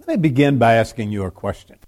Let me begin by asking you a question.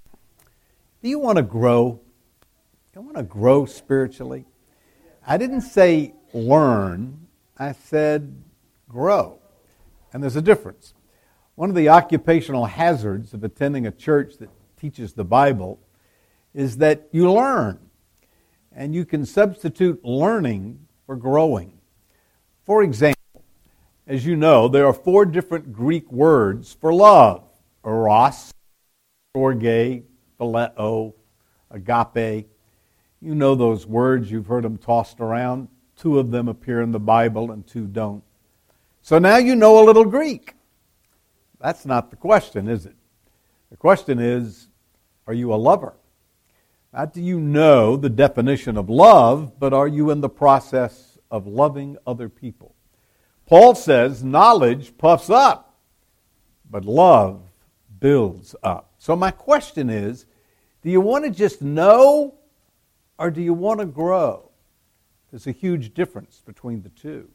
Do you want to grow? Do you want to grow spiritually? I didn't say learn. I said grow. And there's a difference. One of the occupational hazards of attending a church that teaches the Bible is that you learn. And you can substitute learning for growing. For example, as you know, there are 4 different Greek words for love. Eros, storge, phileo, agape. You know those words. You've heard them tossed around. 2 of them appear in the Bible and 2 don't. So now you know a little Greek. That's not the question, is it? The question is, are you a lover? Not do you know the definition of love, but are you in the process of loving other people? Paul says knowledge puffs up, but love builds up. So my question is, do you want to just know or do you want to grow? There's a huge difference between the two.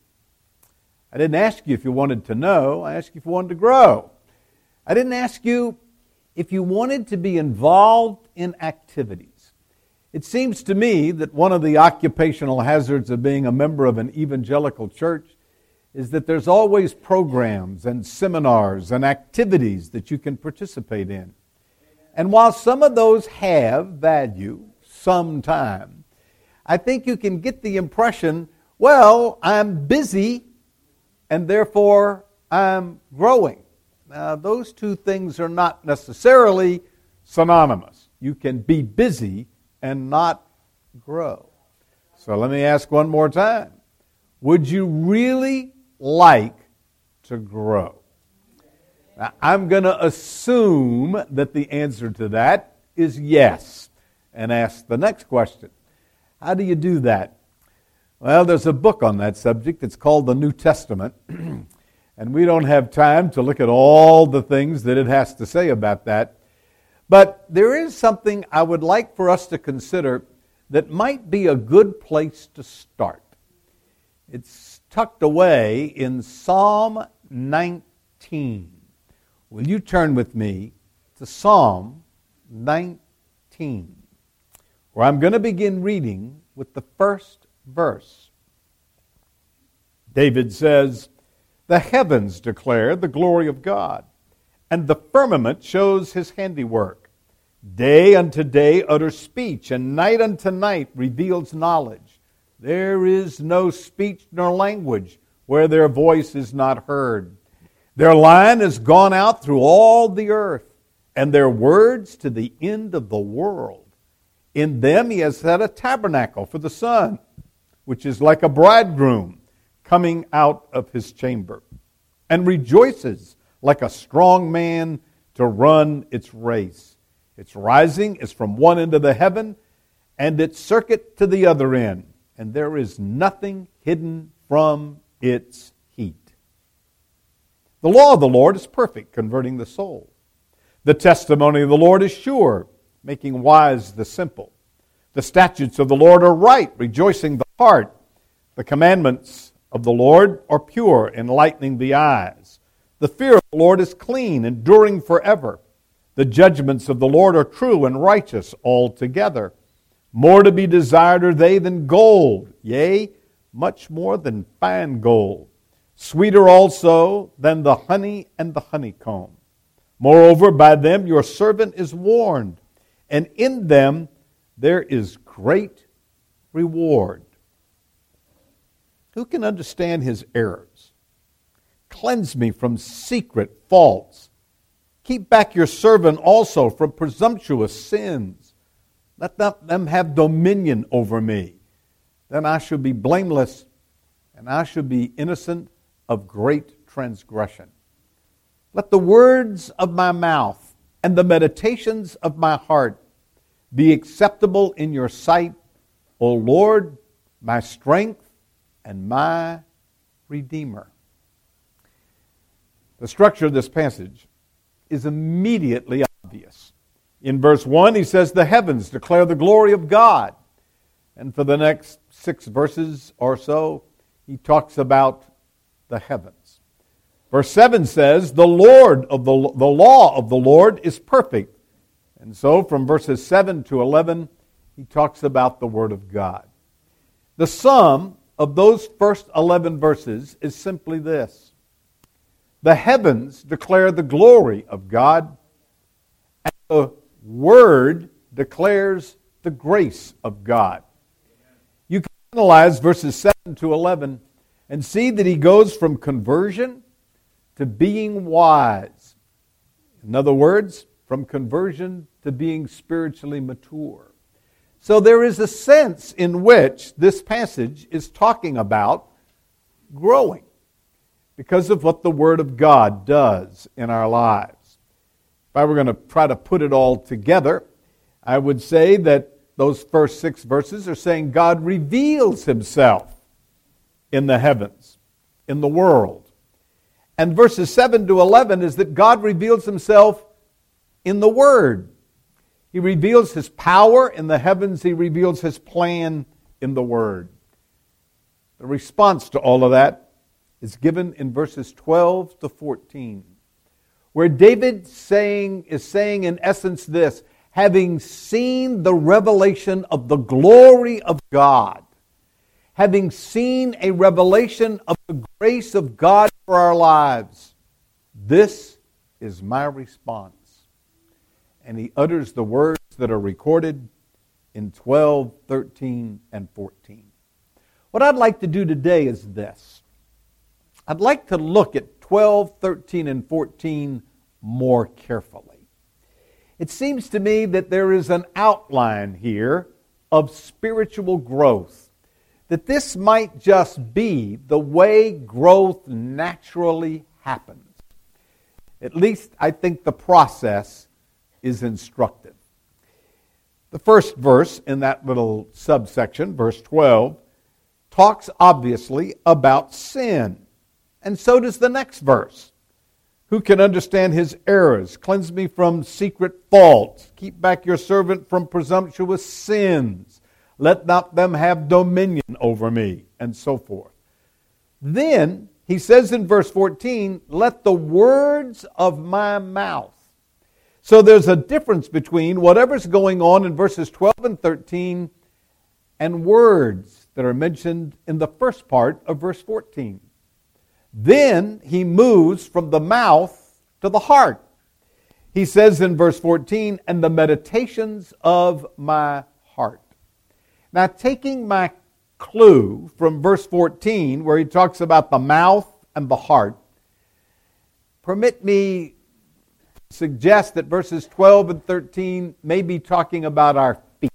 I didn't ask you if you wanted to know. I asked you if you wanted to grow. I didn't ask you if you wanted to be involved in activities. It seems to me that one of the occupational hazards of being a member of an evangelical church is that there's always programs and seminars and activities that you can participate in. And while some of those have value sometime, I think you can get the impression, well, I'm busy and therefore I'm growing. Now, those 2 things are not necessarily synonymous. You can be busy and not grow. So let me ask one more time. Would you really like to grow? Now, I'm going to assume that the answer to that is yes, and ask the next question. How do you do that? Well, there's a book on that subject. It's called the New Testament, and we don't have time to look at all the things that it has to say about that. But there is something I would like for us to consider that might be a good place to start. It's tucked away in Psalm 19. Will you turn with me to Psalm 19, where I'm going to begin reading with the first verse. David says, "The heavens declare the glory of God, and the firmament shows his handiwork. Day unto day utters speech, and night unto night reveals knowledge. There is no speech nor language where their voice is not heard. Their line is gone out through all the earth, and their words to the end of the world. In them he has set a tabernacle for the sun, which is like a bridegroom coming out of his chamber, and rejoices like a strong man to run its race. Its rising is from one end of the heaven, and its circuit to the other end, and there is nothing hidden from its heat. The law of the Lord is perfect, converting the soul. The testimony of the Lord is sure, making wise the simple. The statutes of the Lord are right, rejoicing the heart. The commandments of the Lord are pure, enlightening the eyes. The fear of the Lord is clean, enduring forever. The judgments of the Lord are true and righteous altogether. More to be desired are they than gold, yea, much more than fine gold. Sweeter also than the honey and the honeycomb. Moreover, by them your servant is warned, and in them there is great reward. Who can understand his errors? Cleanse me from secret faults. Keep back your servant also from presumptuous sins. Let them have dominion over me. Then I shall be blameless, and I shall be innocent of great transgression. Let the words of my mouth and the meditations of my heart be acceptable in your sight, O Lord, my strength and my Redeemer. The structure of this passage is immediately obvious. In verse 1, he says, the heavens declare the glory of God. And for the next 6 verses or so, he talks about the heavens. Verse 7 says, the law of the Lord is perfect. And so from verses 7 to 11, he talks about the Word of God. The sum of those first 11 verses is simply this. The heavens declare the glory of God, and the Word declares the grace of God. You can analyze verses 7 to 11 and see that he goes from conversion to being wise. In other words, from conversion to being spiritually mature. So there is a sense in which this passage is talking about growing because of what the Word of God does in our lives. If I were going to try to put it all together, I would say that those first 6 verses are saying God reveals himself in the heavens, in the world. And verses 7 to 11 is that God reveals himself in the Word. He reveals his power in the heavens. He reveals his plan in the Word. The response to all of that is given in verses 12 to 14, where David is saying in essence this, having seen the revelation of the glory of God, having seen a revelation of the grace of God for our lives, this is my response. And he utters the words that are recorded in 12, 13, and 14. What I'd like to do today is this. I'd like to look at 12, 13, and 14 more carefully. It seems to me that there is an outline here of spiritual growth, that this might just be the way growth naturally happens. At least I think the process is instructive. The first verse in that little subsection, verse 12, talks obviously about sin. And so does the next verse. Who can understand his errors? Cleanse me from secret faults. Keep back your servant from presumptuous sins. Let not them have dominion over me, and so forth. Then he says in verse 14, let the words of my mouth. So there's a difference between whatever's going on in verses 12 and 13 and words that are mentioned in the first part of verse 14. Then he moves from the mouth to the heart. He says in verse 14, and the meditations of my heart. Now, taking my clue from verse 14, where he talks about the mouth and the heart, permit me to suggest that verses 12 and 13 may be talking about our feet.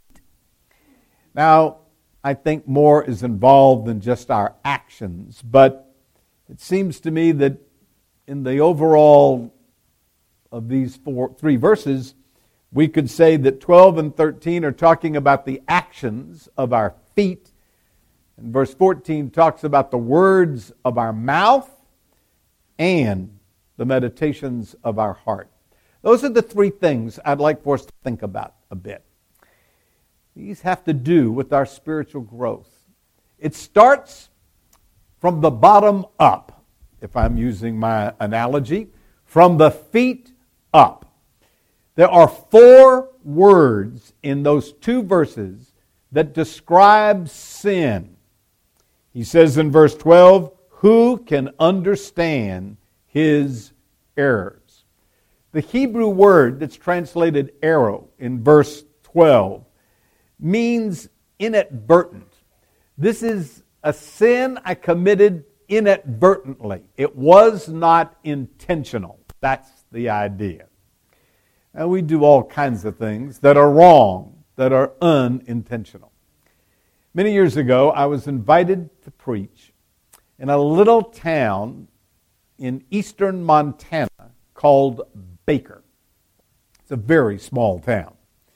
Now, I think more is involved than just our actions, but it seems to me that in the overall of these 3 verses, we could say that 12 and 13 are talking about the actions of our feet. And verse 14 talks about the words of our mouth and the meditations of our heart. Those are the 3 things I'd like for us to think about a bit. These have to do with our spiritual growth. It starts from the bottom up, if I'm using my analogy, from the feet up. There are 4 words in those 2 verses that describe sin. He says in verse 12, who can understand his errors? The Hebrew word that's translated arrow in verse 12 means inadvertent. This is a sin I committed inadvertently. It was not intentional. That's the idea. Now, we do all kinds of things that are wrong, that are unintentional. Many years ago, I was invited to preach in a little town in eastern Montana called Baker. It's a very small town.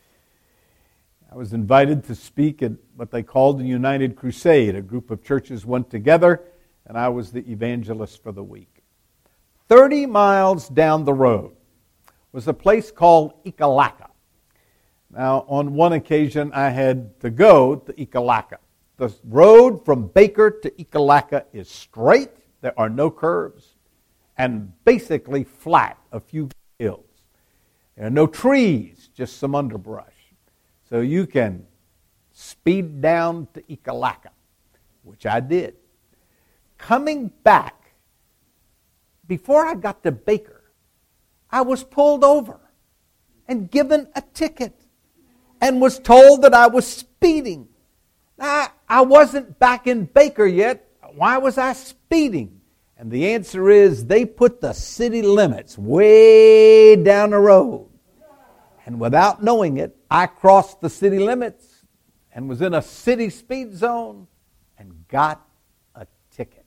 I was invited to speak at what they called the United Crusade. A group of churches went together, and I was the evangelist for the week. 30 miles down the road was a place called Ekalaka. Now, on one occasion, I had to go to Ekalaka. The road from Baker to Ekalaka is straight. There are no curves. and basically flat, a few hills. There are no trees, just some underbrush. So you can speed down to Ekalaka, which I did. Coming back, before I got to Baker, I was pulled over and given a ticket and was told that I was speeding. Now, I wasn't back in Baker yet. Why was I speeding? And the answer is they put the city limits way down the road. And without knowing it, I crossed the city limits and was in a city speed zone and got a ticket.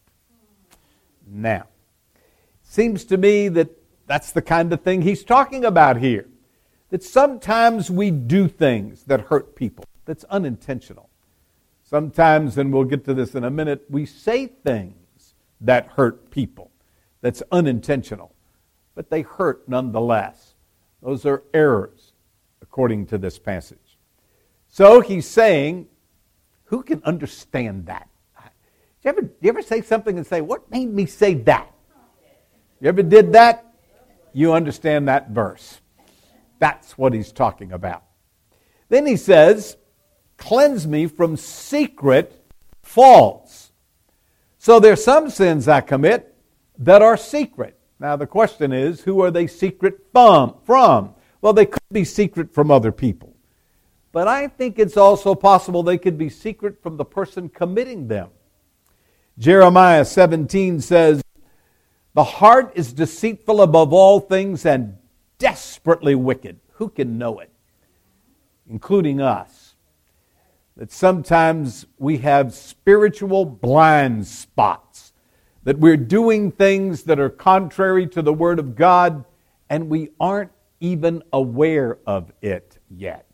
Now, it seems to me that that's the kind of thing he's talking about here. That sometimes we do things that hurt people. That's unintentional. Sometimes, and we'll get to this in a minute, we say things that hurt people. That's unintentional. But they hurt nonetheless. Those are errors, according to this passage. So he's saying, who can understand that? You ever say something and say, what made me say that? You ever did that? You understand that verse. That's what he's talking about. Then he says, cleanse me from secret faults. So there's some sins I commit that are secret. Now the question is, who are they secret from? Well, they could be secret from other people. But I think it's also possible they could be secret from the person committing them. Jeremiah 17 says, the heart is deceitful above all things and desperately wicked. Who can know it? Including us. That sometimes we have spiritual blind spots. That we're doing things that are contrary to the Word of God and we aren't even aware of it yet.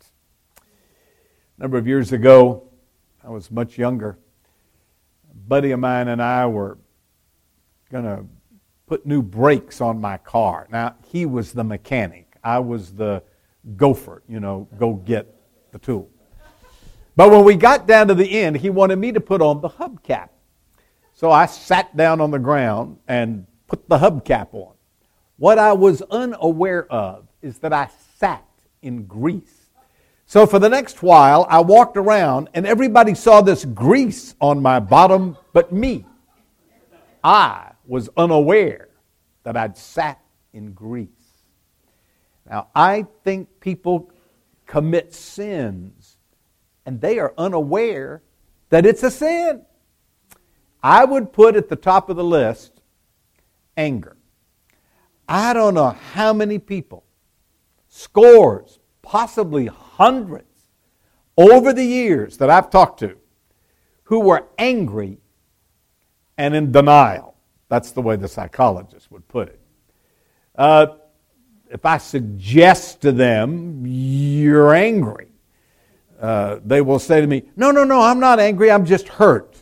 A number of years ago, I was much younger. A buddy of mine and I were going to put new brakes on my car. Now, he was the mechanic. I was the gopher, go get the tool. But when we got down to the end, he wanted me to put on the hubcap. So I sat down on the ground and put the hubcap on. What I was unaware of is that I sat in grease. So for the next while, I walked around and everybody saw this grease on my bottom but me. I was unaware that I'd sat in grease. Now, I think people commit sins and they are unaware that it's a sin. I would put at the top of the list anger. I don't know how many people, scores, possibly hundreds, over the years that I've talked to, who were angry and in denial. That's the way the psychologist would put it. If I suggest to them, you're angry, they will say to me, no, I'm not angry, I'm just hurt.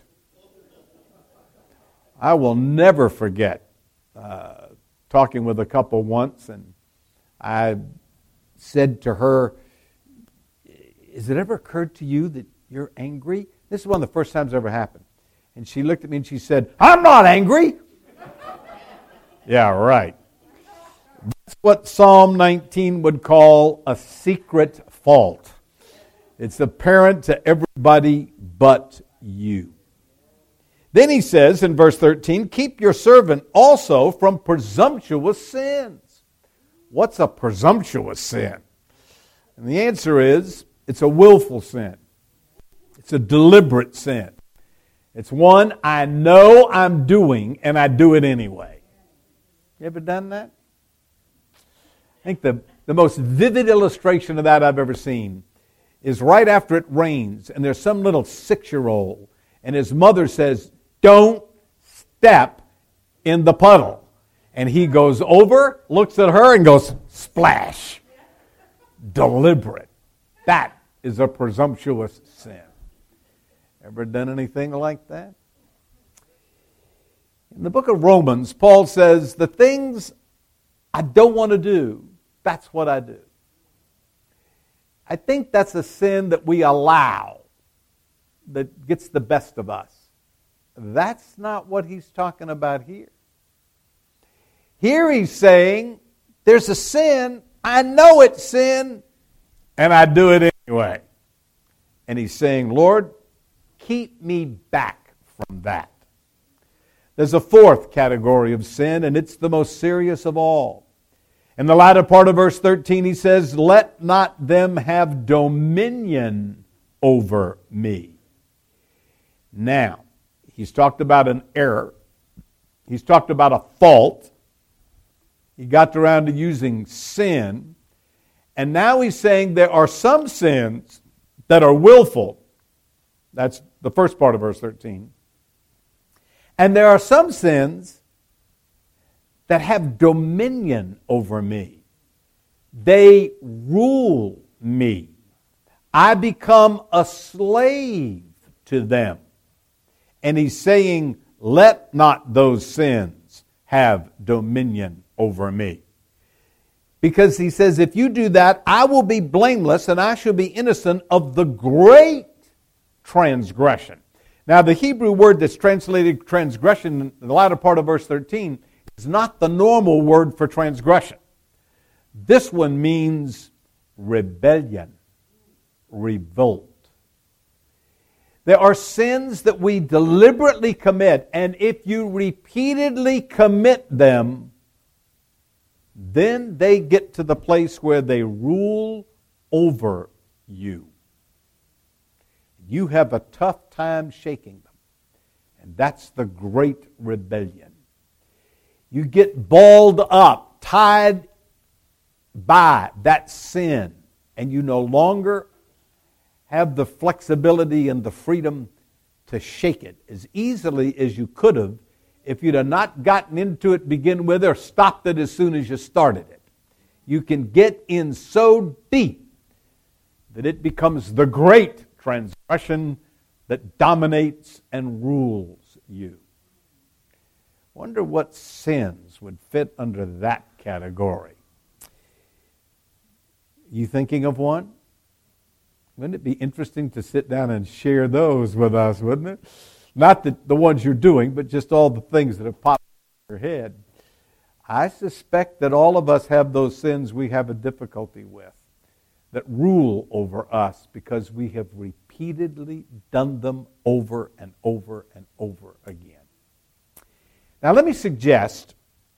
I will never forget talking with a couple once, and I said to her, has it ever occurred to you that you're angry? This is one of the first times it ever happened. And she looked at me and she said, I'm not angry. Yeah, right. That's what Psalm 19 would call a secret fault. It's apparent to everybody but you. Then he says in verse 13, keep your servant also from presumptuous sins. What's a presumptuous sin? And the answer is, it's a willful sin. It's a deliberate sin. It's one I know I'm doing and I do it anyway. You ever done that? I think the most vivid illustration of that I've ever seen is right after it rains and there's some little 6-year-old and his mother says, don't step in the puddle. And he goes over, looks at her and goes, splash. Deliberate. That is a presumptuous sin. Ever done anything like that? In the book of Romans, Paul says, the things I don't want to do, that's what I do. I think that's a sin that we allow that gets the best of us. That's not what he's talking about here. Here he's saying, there's a sin, I know it's sin, and I do it anyway. And he's saying, Lord, keep me back from that. There's a fourth category of sin, and it's the most serious of all. In the latter part of verse 13, he says, let not them have dominion over me. Now, he's talked about an error. He's talked about a fault. He got around to using sin. And now he's saying there are some sins that are willful. That's the first part of verse 13. And there are some sins that have dominion over me. They rule me. I become a slave to them. And he's saying, let not those sins have dominion over me. Because he says, if you do that, I will be blameless and I shall be innocent of the great transgression. Now, the Hebrew word that's translated transgression in the latter part of verse 13 is not the normal word for transgression. This one means rebellion, revolt. There are sins that we deliberately commit, and if you repeatedly commit them, then they get to the place where they rule over you. You have a tough time shaking them, and that's the great rebellion. You get balled up, tied by that sin, and you no longer have the flexibility and the freedom to shake it as easily as you could have if you'd have not gotten into it to begin with or stopped it as soon as you started it. You can get in so deep that it becomes the great transgression that dominates and rules you. Wonder what sins would fit under that category. You thinking of one? Wouldn't it be interesting to sit down and share those with us, wouldn't it? Not the ones you're doing, but just all the things that have popped in your head. I suspect that all of us have those sins we have a difficulty with that rule over us because we have repeatedly done them over and over and over again. Now let me suggest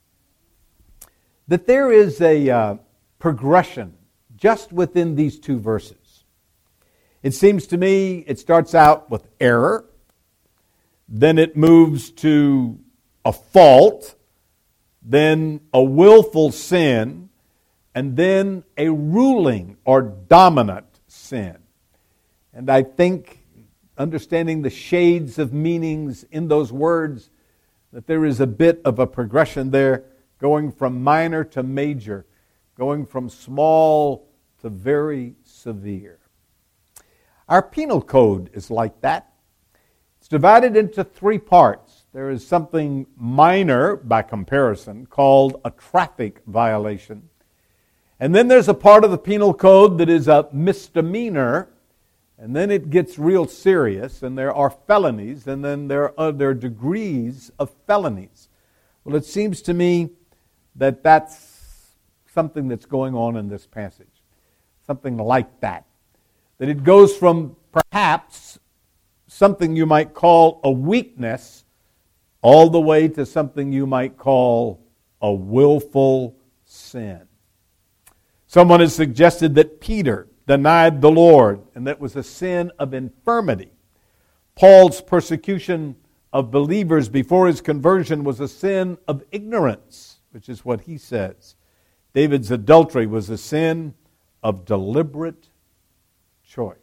that there is a progression just within these two verses. It seems to me it starts out with error, then it moves to a fault, then a willful sin, and then a ruling or dominant sin. And I think, understanding the shades of meanings in those words, that there is a bit of a progression there, going from minor to major, going from small to very severe. Our penal code is like that. It's divided into three parts. There is something minor, by comparison, called a traffic violation. And then there's a part of the penal code that is a misdemeanor. And then it gets real serious, and there are felonies, and then there are other degrees of felonies. Well, it seems to me that that's something that's going on in this passage. Something like that. That it goes from perhaps something you might call a weakness all the way to something you might call a willful sin. Someone has suggested that Peter denied the Lord, and that was a sin of infirmity. Paul's persecution of believers before his conversion was a sin of ignorance, which is what he says. David's adultery was a sin of deliberate choice.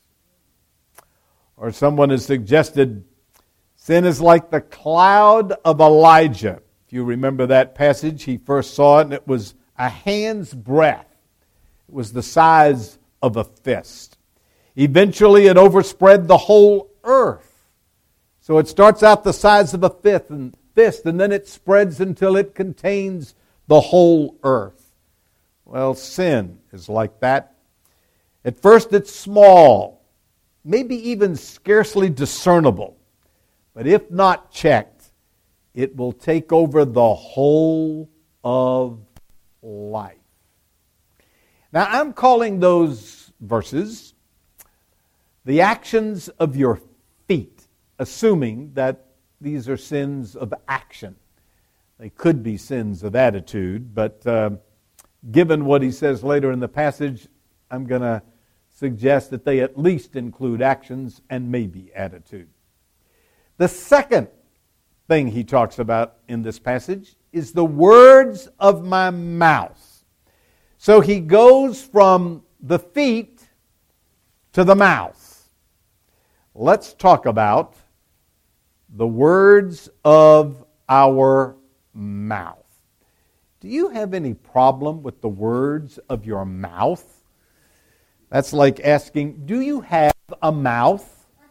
Or someone has suggested sin is like the cloud of Elijah. If you remember that passage, he first saw it, and it was a hand's breadth. It was the size of a fist. Eventually, it overspread the whole earth. So it starts out the size of a fist, and then it spreads until it contains the whole earth. Well, sin is like that. At first, it's small, maybe even scarcely discernible. But if not checked, it will take over the whole of life. Now, I'm calling those verses the actions of your feet, assuming that these are sins of action. They could be sins of attitude, but given what he says later in the passage, I'm going to suggest that they at least include actions and maybe attitude. The second thing he talks about in this passage is the words of my mouth. So he goes from the feet to the mouth. Let's talk about the words of our mouth. Do you have any problem with the words of your mouth? That's like asking, do you have a mouth?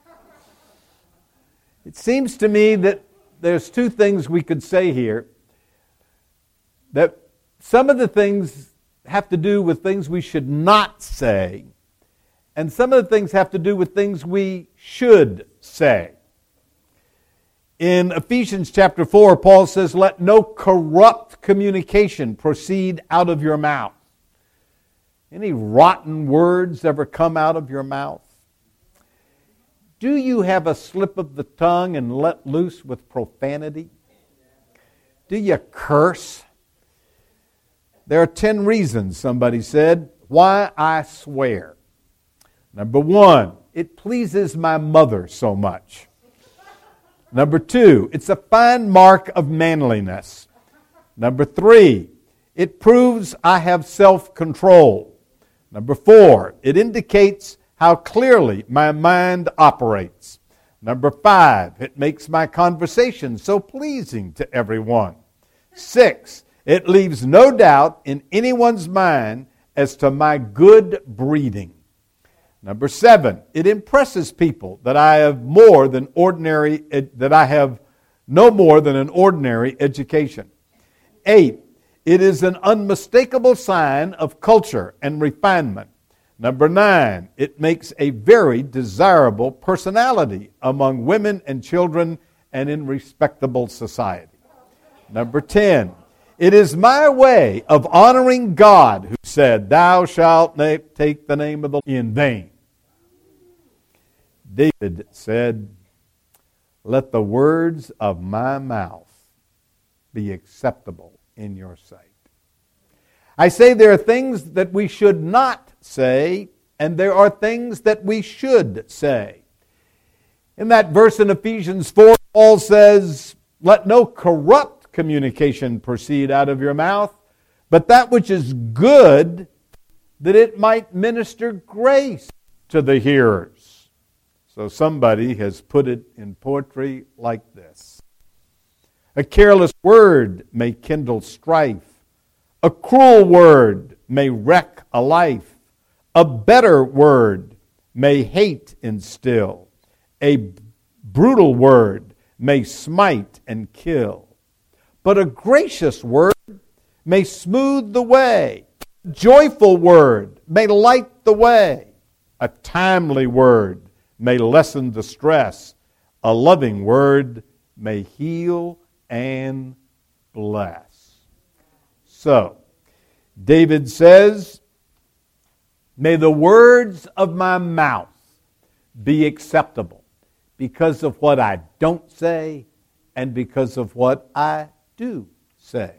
It seems to me that there's two things we could say here. That some of the things have to do with things we should not say, and some of the things have to do with things we should say. In Ephesians chapter 4, Paul says, let no corrupt communication proceed out of your mouth. Any rotten words ever come out of your mouth? Do you have a slip of the tongue and let loose with profanity? Do you curse? There are 10 reasons, somebody said, why I swear. Number 1, it pleases my mother so much. Number 2, it's a fine mark of manliness. Number 3, it proves I have self-control. Number 4, it indicates how clearly my mind operates. Number 5, it makes my conversation so pleasing to everyone. 6, it leaves no doubt in anyone's mind as to my good breeding. Number 7, it impresses people that I have no more than an ordinary education. 8, it is an unmistakable sign of culture and refinement. Number 9, it makes a very desirable personality among women and children and in respectable society. Number 10, it is my way of honoring God who said, thou shalt not take the name of the Lord in vain. David said, let the words of my mouth be acceptable in your sight. I say there are things that we should not say, and there are things that we should say. In that verse in Ephesians 4, Paul says, let no corrupt communication proceed out of your mouth, but that which is good, that it might minister grace to the hearers. So somebody has put it in poetry like this. A careless word may kindle strife. A cruel word may wreck a life. A better word may hate instill. A brutal word may smite and kill. But a gracious word may smooth the way. A joyful word may light the way. A timely word may lessen the stress. A loving word may heal and bless. So, David says, may the words of my mouth be acceptable because of what I don't say and because of what I do say.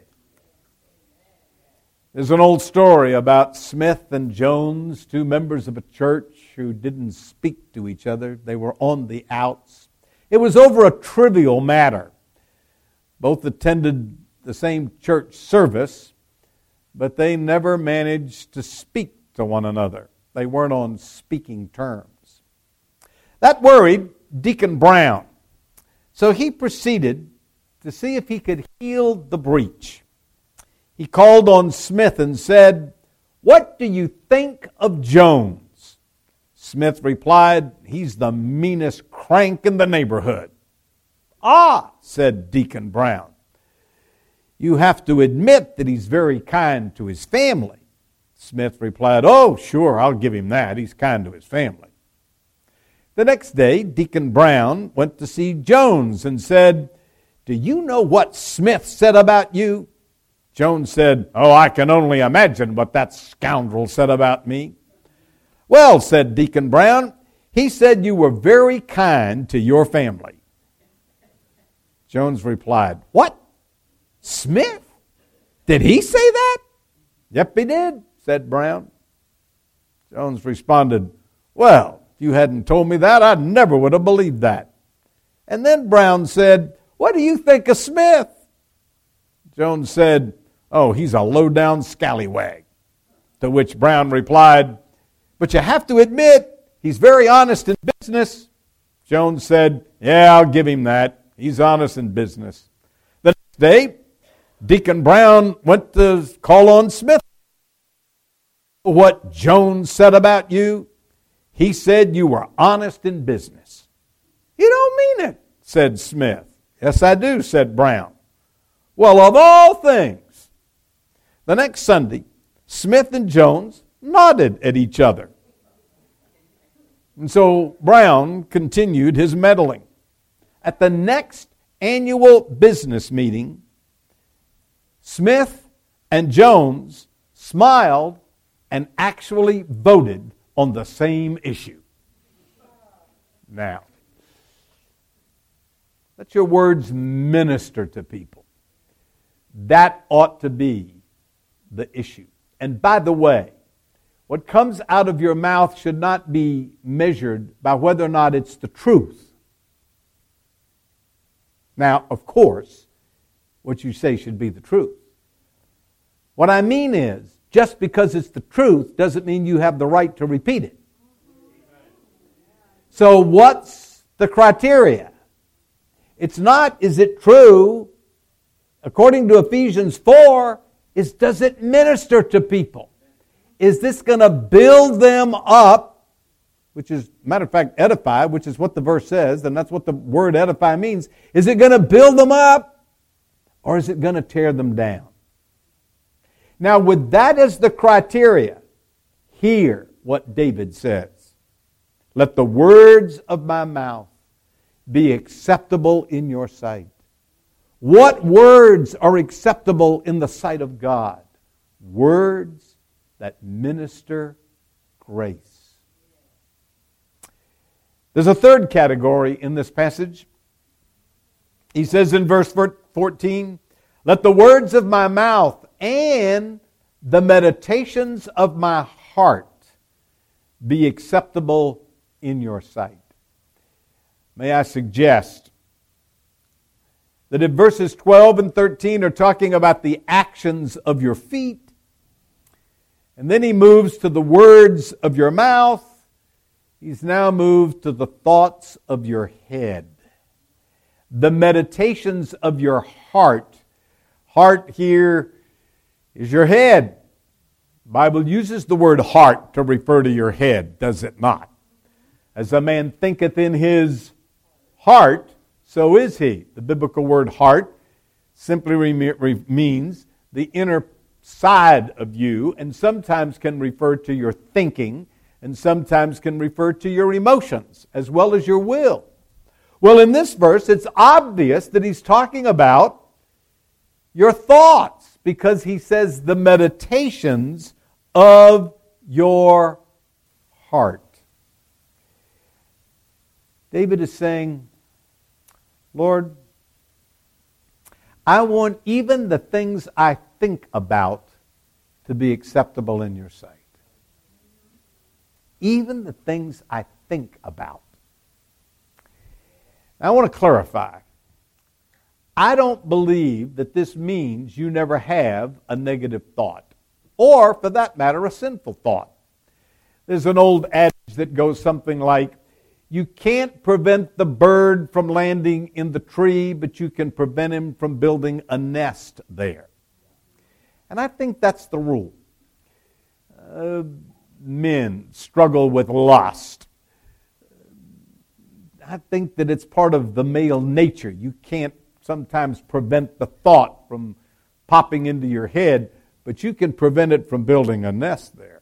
There's an old story about Smith and Jones, two members of a church who didn't speak to each other. They were on the outs. It was over a trivial matter. Both attended the same church service, but they never managed to speak to one another. They weren't on speaking terms. That worried Deacon Brown. So he proceeded to see if he could heal the breach. He called on Smith and said, what do you think of Jones? Smith replied, he's the meanest crank in the neighborhood. Ah, said Deacon Brown, you have to admit that he's very kind to his family. Smith replied, oh, sure, I'll give him that. He's kind to his family. The next day, Deacon Brown went to see Jones and said, do you know what Smith said about you? Jones said, "Oh, I can only imagine what that scoundrel said about me." "Well," said Deacon Brown, "he said you were very kind to your family." Jones replied, "What? Smith? Did he say that?" "Yep, he did," said Brown. Jones responded, "Well, if you hadn't told me that, I never would have believed that." And then Brown said, "What do you think of Smith?" Jones said, "Oh, he's a low-down scallywag." To which Brown replied, "But you have to admit, he's very honest in business." Jones said, "Yeah, I'll give him that. He's honest in business." The next day, Deacon Brown went to call on Smith. "What Jones said about you? He said you were honest in business." "You don't mean it," said Smith. "Yes, I do," said Brown. "Well, of all things." The next Sunday, Smith and Jones nodded at each other. And so Brown continued his meddling. At the next annual business meeting, Smith and Jones smiled and actually voted on the same issue. Now, let your words minister to people. That ought to be the issue. And by the way, what comes out of your mouth should not be measured by whether or not it's the truth. Now, of course, what you say should be the truth. What I mean is, just because it's the truth doesn't mean you have the right to repeat it. So what's the criteria? It's not, is it true? According to Ephesians 4, is does it minister to people? Is this going to build them up, which is, matter of fact, edify, which is what the verse says, and that's what the word edify means. Is it going to build them up, or is it going to tear them down? Now, with that as the criteria, hear what David says. "Let the words of my mouth be acceptable in your sight." What words are acceptable in the sight of God? Words that minister grace. There's a third category in this passage. He says in verse 14, "Let the words of my mouth and the meditations of my heart be acceptable in your sight." May I suggest that if verses 12 and 13 are talking about the actions of your feet, and then he moves to the words of your mouth, he's now moved to the thoughts of your head. The meditations of your heart. Heart here is your head. The Bible uses the word heart to refer to your head, does it not? As a man thinketh in his heart, so is he. The biblical word heart simply means the inner side of you, and sometimes can refer to your thinking, and sometimes can refer to your emotions, as well as your will. Well, in this verse, it's obvious that he's talking about your thoughts, because he says the meditations of your heart. David is saying, Lord, I want even the things I think about to be acceptable in your sight. Even the things I think about. Now, I want to clarify. I don't believe that this means you never have a negative thought, or, for that matter, a sinful thought. There's an old adage that goes something like, you can't prevent the bird from landing in the tree, but you can prevent him from building a nest there. And I think that's the rule. Men struggle with lust. I think that it's part of the male nature. You can't sometimes prevent the thought from popping into your head, but you can prevent it from building a nest there.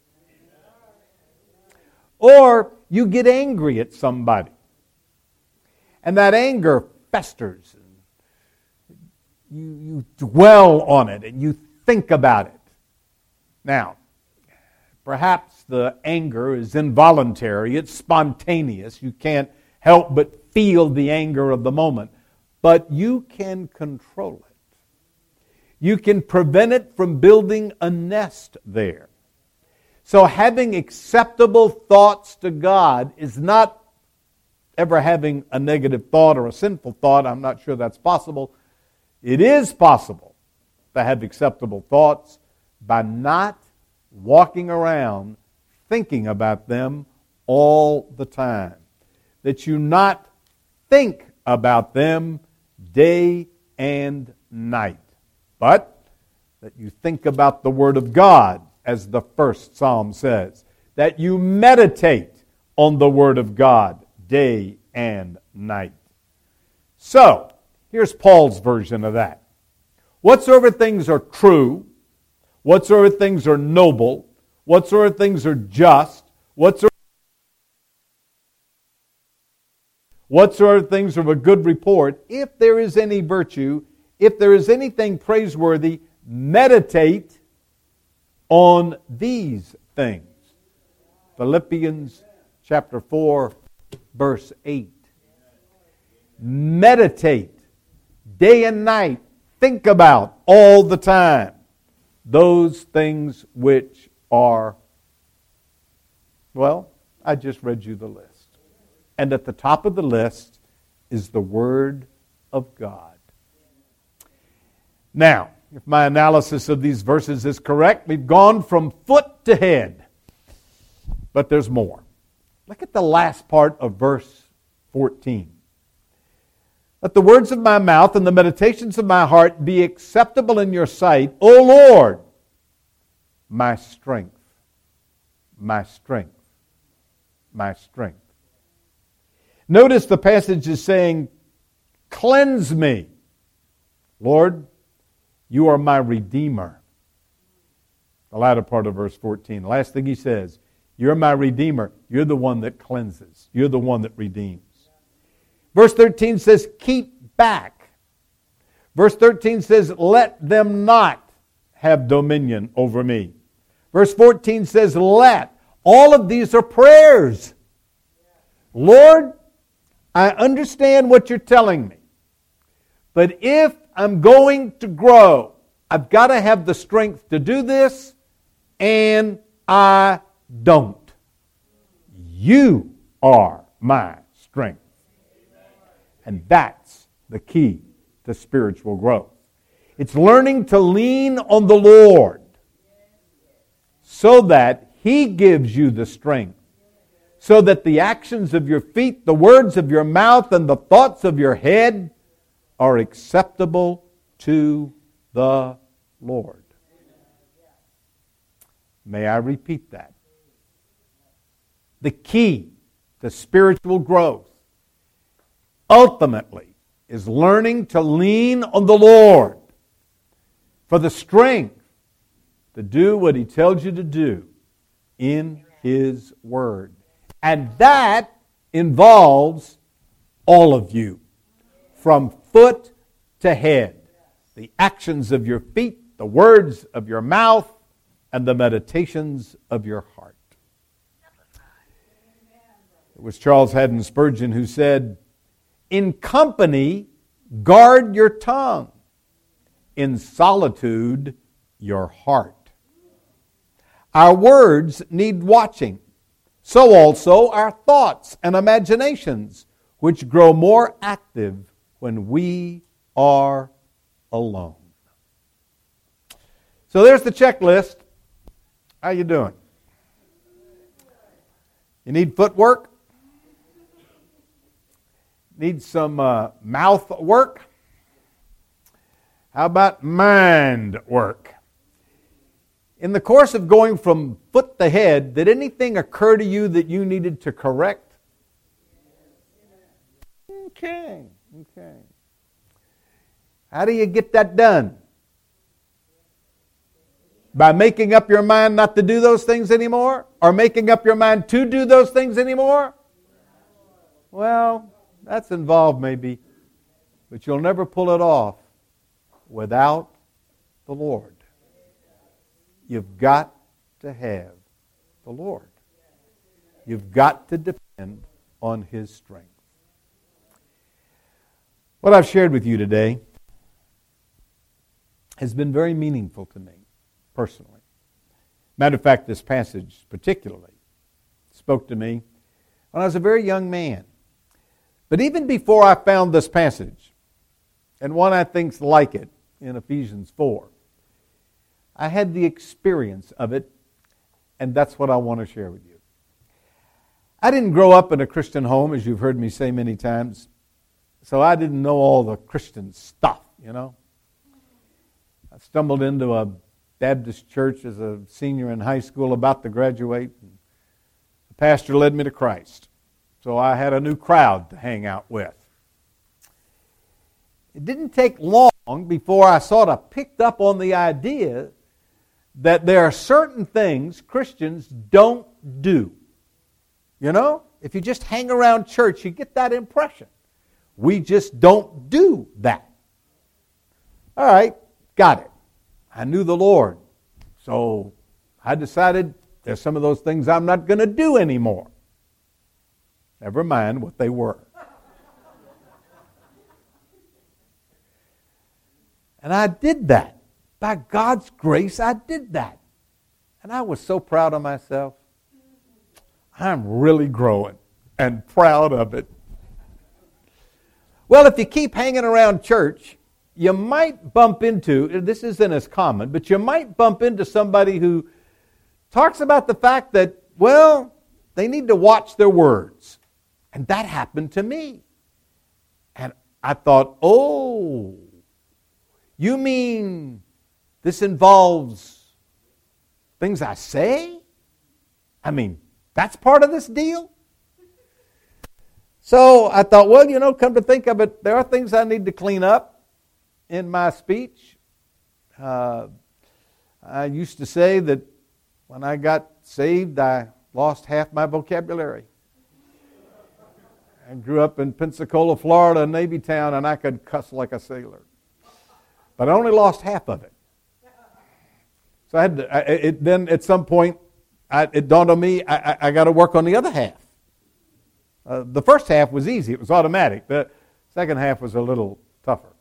Or you get angry at somebody, and that anger festers. You dwell on it, and you think about it. Now, perhaps the anger is involuntary. It's spontaneous. You can't help but feel the anger of the moment. But you can control it. You can prevent it from building a nest there. So having acceptable thoughts to God is not ever having a negative thought or a sinful thought. I'm not sure that's possible. It is possible to have acceptable thoughts by not walking around thinking about them all the time. That you not think about them day and night, but that you think about the Word of God, as the first Psalm says, that you meditate on the Word of God day and night. So, here's Paul's version of that. Whatsoever things are true, whatsoever things are noble, whatsoever things are just, whatsoever things are of a good report, if there is any virtue, if there is anything praiseworthy, meditate on these things. Philippians chapter 4, verse 8. Meditate day and night. Think about all the time those things which are, well, I just read you the list. And at the top of the list is the Word of God. Now, if my analysis of these verses is correct, we've gone from foot to head. But there's more. Look at the last part of verse 14. Let the words of my mouth and the meditations of my heart be acceptable in your sight, O Lord, my strength, my strength, my strength. Notice the passage is saying, cleanse me. Lord, you are my Redeemer. The latter part of verse 14. The last thing he says, you're my Redeemer. You're the one that cleanses. You're the one that redeems. Verse 13 says, keep back. Verse 13 says, let them not have dominion over me. Verse 14 says, let. All of these are prayers. Lord, I understand what you're telling me. But if I'm going to grow, I've got to have the strength to do this, and I don't. You are my strength. And that's the key to spiritual growth. It's learning to lean on the Lord so that He gives you the strength, so that the actions of your feet, the words of your mouth, and the thoughts of your head are acceptable to the Lord. May I repeat that? The key to spiritual growth ultimately is learning to lean on the Lord for the strength to do what He tells you to do in His Word. And that involves all of you, from foot to head. The actions of your feet, the words of your mouth, and the meditations of your heart. It was Charles Haddon Spurgeon who said, in company, guard your tongue. In solitude, your heart. Our words need watching. So also our thoughts and imaginations, which grow more active when we are alone. So there's the checklist. How you doing? You need footwork? Need some mouth work? How about mind work? In the course of going from foot to head, did anything occur to you that you needed to correct? Okay. How do you get that done? By making up your mind not to do those things anymore? Or making up your mind to do those things anymore? Well, that's involved maybe, but you'll never pull it off without the Lord. you've got to have the Lord. You've got to depend on His strength. What I've shared with you today has been very meaningful to me personally. Matter of fact, this passage particularly spoke to me when I was a very young man. But even before I found this passage, and one I think's like it in Ephesians 4, I had the experience of it, and that's what I want to share with you. I didn't grow up in a Christian home, as you've heard me say many times, so I didn't know all the Christian stuff, you know. I stumbled into a Baptist church as a senior in high school, about to graduate. And the pastor led me to Christ, so I had a new crowd to hang out with. It didn't take long before I sort of picked up on the idea that there are certain things Christians don't do. You know, if you just hang around church, you get that impression. We just don't do that. All right, got it. I knew the Lord. So I decided there's some of those things I'm not going to do anymore. Never mind what they were. And I did that. By God's grace, I did that. And I was so proud of myself. I'm really growing and proud of it. Well, if you keep hanging around church, you might bump into, this isn't as common, but you might bump into somebody who talks about the fact that, well, they need to watch their words. And that happened to me. And I thought, oh, you mean this involves things I say? I mean, that's part of this deal? So I thought, well, you know, come to think of it, there are things I need to clean up in my speech. I used to say that when I got saved, I lost half my vocabulary. I grew up in Pensacola, Florida, a Navy town, and I could cuss like a sailor. But I only lost half of it. So I had to, then at some point, it dawned on me, I got to work on the other half. The first half was easy. It was automatic. The second half was a little tougher.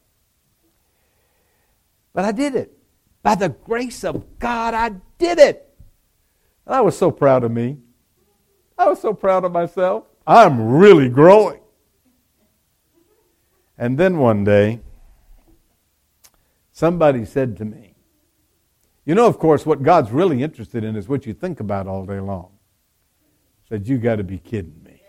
But I did it. By the grace of God, I did it. And I was so proud of me. I was so proud of myself. I'm really growing. And then one day, somebody said to me, you know, of course, what God's really interested in is what you think about all day long. I said, you got to be kidding me.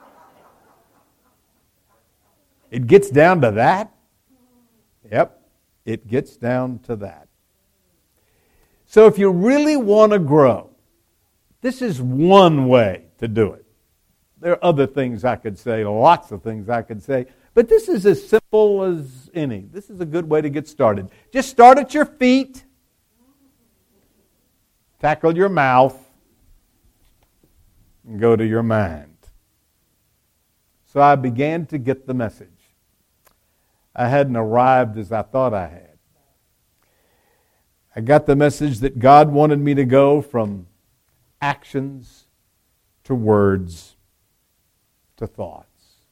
It gets down to that? Yep, it gets down to that. So if you really want to grow, this is one way to do it. There are other things I could say, lots of things I could say, but this is as simple as any. This is a good way to get started. Just start at your feet. Tackle your mouth and go to your mind. So I began to get the message. I hadn't arrived as I thought I had. I got the message that God wanted me to go from actions to words to thoughts,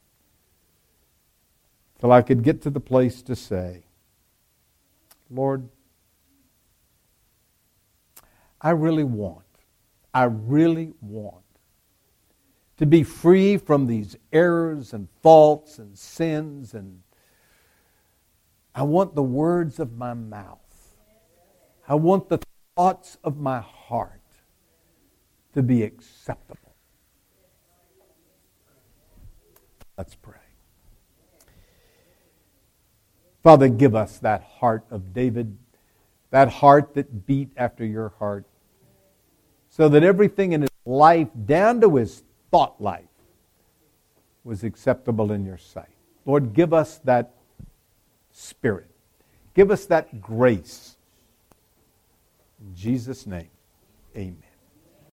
till I could get to the place to say, Lord, I really want to be free from these errors and faults and sins, and I want the words of my mouth, I want the thoughts of my heart to be acceptable. Let's pray. Father, give us that heart of David, that heart that beat after your heart, so that everything in his life, down to his thought life, was acceptable in your sight. Lord, give us that spirit. Give us that grace. In Jesus' name, amen.